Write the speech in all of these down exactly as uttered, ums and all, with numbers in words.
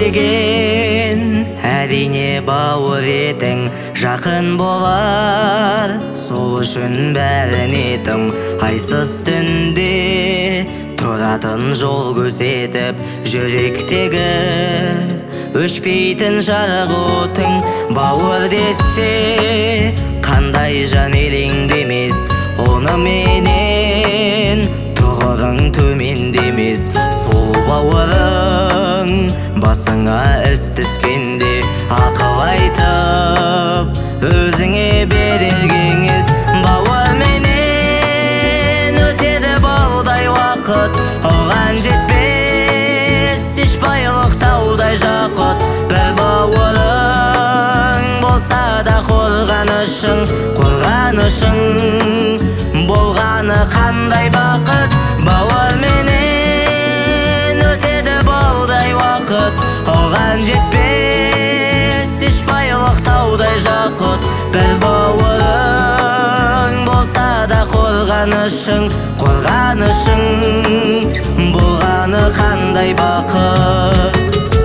деген әрине бауыр едің жақын болар. Сол үшін бәріне тым айсыз түнде тұратын жол көрсетіп жүректегі өшпейтін жарық отың бауыр десе қандай жан елеңдемес оны менен тұғырың төмендемес. Сол бауырың басыңа іс түскенде ақыл айтып өзіңе берер кеңес. Бауыр менен өтеді балдай уақыт, оған жетпес еш байлық таудай жақұт. Бір бауырың болса да қорғанышың, қорғанышың болғаны қандай бақыт. Бауыр менен өтеді балдай уақыт, оған жетпес еш байлық таудай жақұт. Бір бауырың болса да қорғанышың, қорғанышың болғаны қандай бақыт.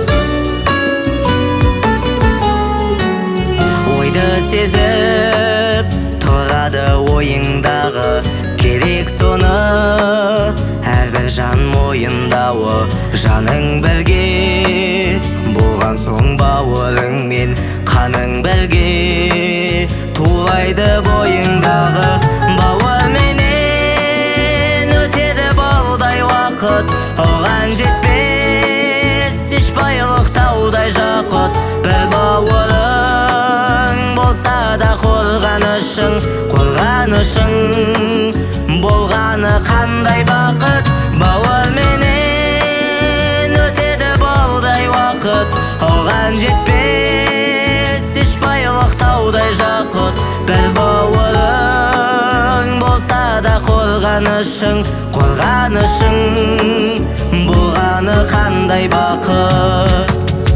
Ойды сезіп тұрады ойыңдағы керек соны, әрбір жан мойындауы жаның бірге болған соң бауырыңмен қаның бірге тулайды бойыңдағы. Бауыр менен өтеді балдай уақыт, оған жетпес еш байлық таудай жақұт. Бір бауырың болса да қорғанышың, қорғанышың болғаны қандай бақыт. Бауыр менен өтеді балдай уақыт, оған жетпес еш байлық таудай жақұт. Бір бауырың болса да қорғанышың, қорғанышың болғаны қандай бақыт.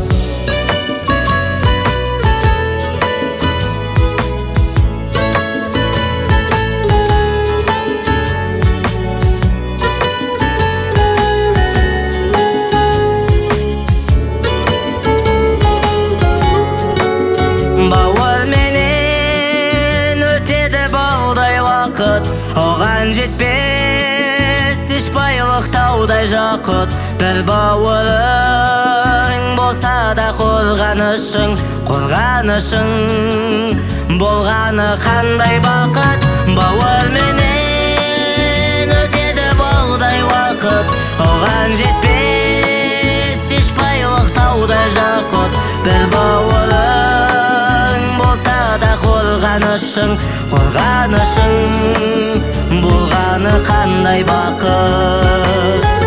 Бауыр менен өтеді балдай уақыт, оған жетпес еш байлық таудай жақұт. Бір бауырың болса да қорғанышың, қорғанышың болғаны қандай бақыт. Бауыр менен өтеді балдай уақыт, оған жетпес еш байлық таудай жақұт. Бір бауырың болса да қорғанышың, қорғанышың болғаны қандай бақыт.